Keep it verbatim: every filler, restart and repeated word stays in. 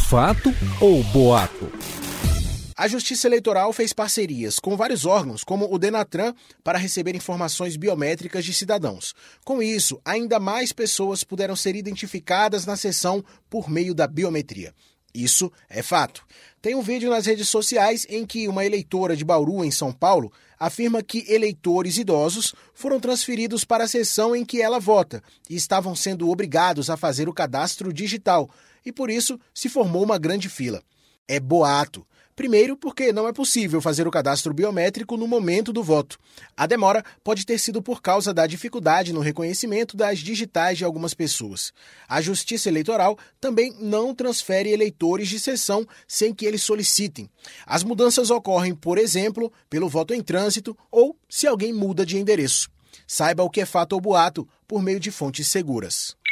Fato ou boato? A Justiça Eleitoral fez parcerias com vários órgãos, como o Denatran, para receber informações biométricas de cidadãos. Com isso, ainda mais pessoas puderam ser identificadas na sessão por meio da biometria. Isso é fato. Tem um vídeo nas redes sociais em que uma eleitora de Bauru, em São Paulo, afirma que eleitores idosos foram transferidos para a sessão em que ela vota e estavam sendo obrigados a fazer o cadastro digital, e por isso se formou uma grande fila. É boato. Primeiro, porque não é possível fazer o cadastro biométrico no momento do voto. A demora pode ter sido por causa da dificuldade no reconhecimento das digitais de algumas pessoas. A Justiça Eleitoral também não transfere eleitores de sessão sem que eles solicitem. As mudanças ocorrem, por exemplo, pelo voto em trânsito ou se alguém muda de endereço. Saiba o que é fato ou boato por meio de fontes seguras.